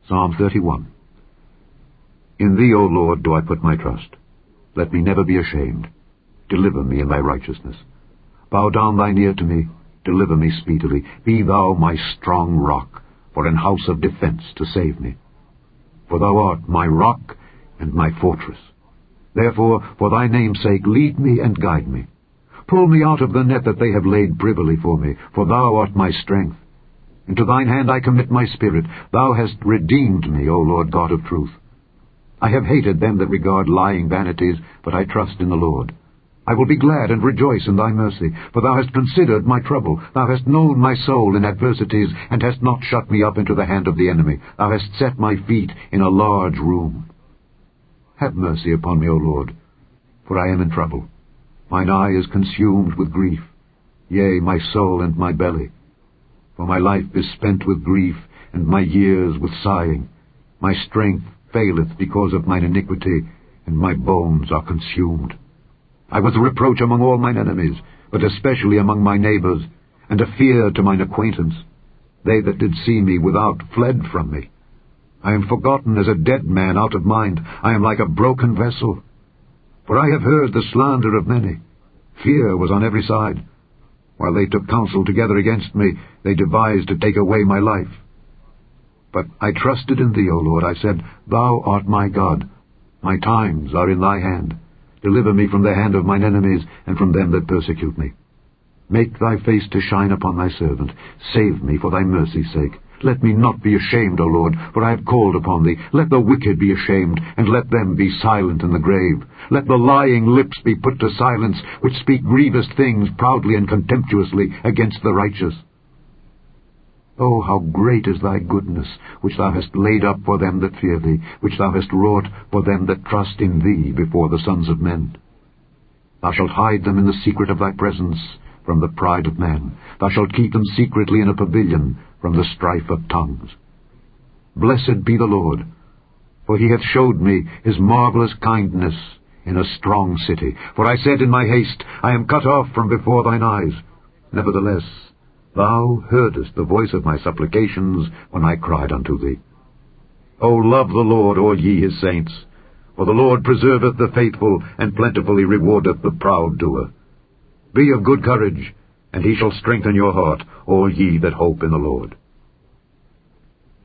Psalm 31. In thee, O Lord, do I put my trust. Let me never be ashamed. Deliver me in thy righteousness. Bow down thine ear to me. Deliver me speedily. Be thou my strong rock, for an house of defense to save me. For thou art my rock and my fortress. Therefore, for thy name's sake, lead me and guide me. Pull me out of the net that they have laid privily for me, for thou art my strength. Into thine hand I commit my spirit. Thou hast redeemed me, O Lord God of truth. I have hated them that regard lying vanities, but I trust in the Lord. I will be glad and rejoice in thy mercy, for thou hast considered my trouble. Thou hast known my soul in adversities, and hast not shut me up into the hand of the enemy. Thou hast set my feet in a large room. Have mercy upon me, O Lord, for I am in trouble. Mine eye is consumed with grief, yea, my soul and my belly. For my life is spent with grief, and my years with sighing. My strength faileth because of mine iniquity, and my bones are consumed. I was a reproach among all mine enemies, but especially among my neighbours, and a fear to mine acquaintance. They that did see me without fled from me. I am forgotten as a dead man out of mind. I am like a broken vessel. For I have heard the slander of many. Fear was on every side. While they took counsel together against me, they devised to take away my life. But I trusted in thee, O Lord. I said, Thou art my God. My times are in thy hand. Deliver me from the hand of mine enemies, and from them that persecute me. Make thy face to shine upon thy servant. Save me for thy mercy's sake. Let me not be ashamed, O Lord, for I have called upon thee. Let the wicked be ashamed, and let them be silent in the grave. Let the lying lips be put to silence, which speak grievous things proudly and contemptuously against the righteous. Oh, how great is thy goodness, which thou hast laid up for them that fear thee, which thou hast wrought for them that trust in thee before the sons of men. Thou shalt hide them in the secret of thy presence from the pride of man. Thou shalt keep them secretly in a pavilion from the strife of tongues. Blessed be the Lord, for he hath showed me his marvelous kindness in a strong city. For I said in my haste, I am cut off from before thine eyes. Nevertheless, thou heardest the voice of my supplications when I cried unto thee. O love the Lord, all ye his saints, for the Lord preserveth the faithful, and plentifully rewardeth the proud doer. Be of good courage, and he shall strengthen your heart, all ye that hope in the Lord.